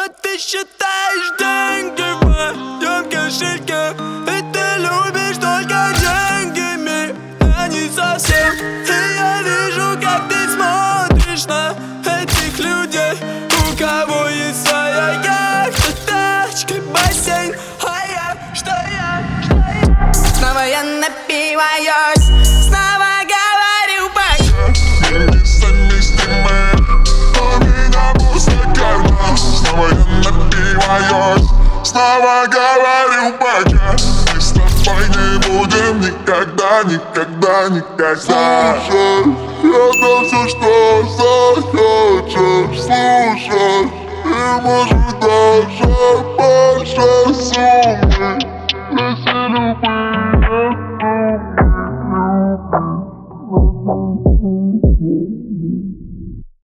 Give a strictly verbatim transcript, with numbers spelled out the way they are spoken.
Вот ты считаешь деньги в моем кошельке, и ты любишь только деньгами, а не совсем. И я вижу, как ты смотришь на этих людей, у кого есть своя яхта, тачка, бассейн. А я, что я, что я? Снова я напиваюсь, снова говорю пока. Несовместимые, у меня пустой карман. Снова я напиваюсь, снова говорю пока. Мы с тобой не будем никогда, никогда, никогда. Слушай, это все, что захочешь.